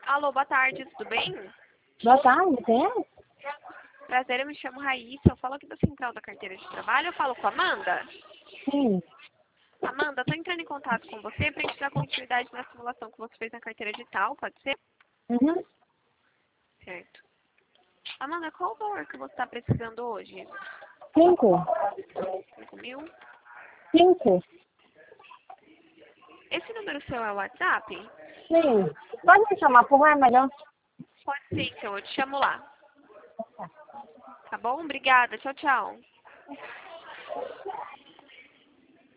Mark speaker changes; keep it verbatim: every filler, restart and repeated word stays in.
Speaker 1: Alô, boa tarde, tudo bem?
Speaker 2: Boa tarde, quem é?
Speaker 1: Prazer, eu me chamo Raíssa, eu falo aqui da Central da Carteira de Trabalho, eu falo com a Amanda.
Speaker 2: Sim.
Speaker 1: Amanda, estou entrando em contato com você para a gente dar continuidade na simulação que você fez na carteira digital, pode ser?
Speaker 2: Uhum.
Speaker 1: Certo. Amanda, qual o valor que você está precisando hoje?
Speaker 2: Cinco.
Speaker 1: cinco mil?
Speaker 2: Cinco.
Speaker 1: Esse número seu é o WhatsApp?
Speaker 2: Sim. Pode me chamar por lá, melhor?
Speaker 1: Pode ser, então, eu te chamo lá. Tá bom? Obrigada, tchau, tchau.